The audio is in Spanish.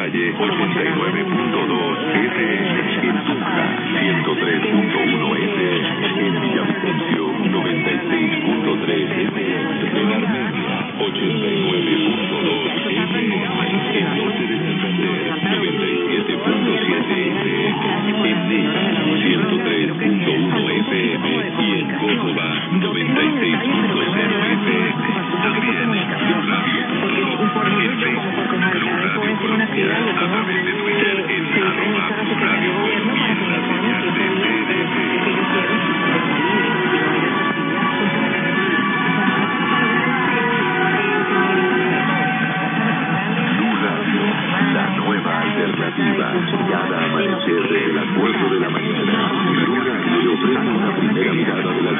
Valle 89.2 FM, en Tunja 103.1 FM, en Villavicencio 96.3 FM, en Armenia 89.2 FM, en Norte de Santander 97.7 FM, en Neiva 103.1 FM y en Córdoba 96.0 FM. También en Radio en Facebook, Blue Radio Colombia, a través de Twitter en @Radio Colombia, la señal de TDT. Blue Radio, la nueva alternativa. Cada amanecer desde las 4 de la mañana, Blue Radio le ofrece una primera mirada de la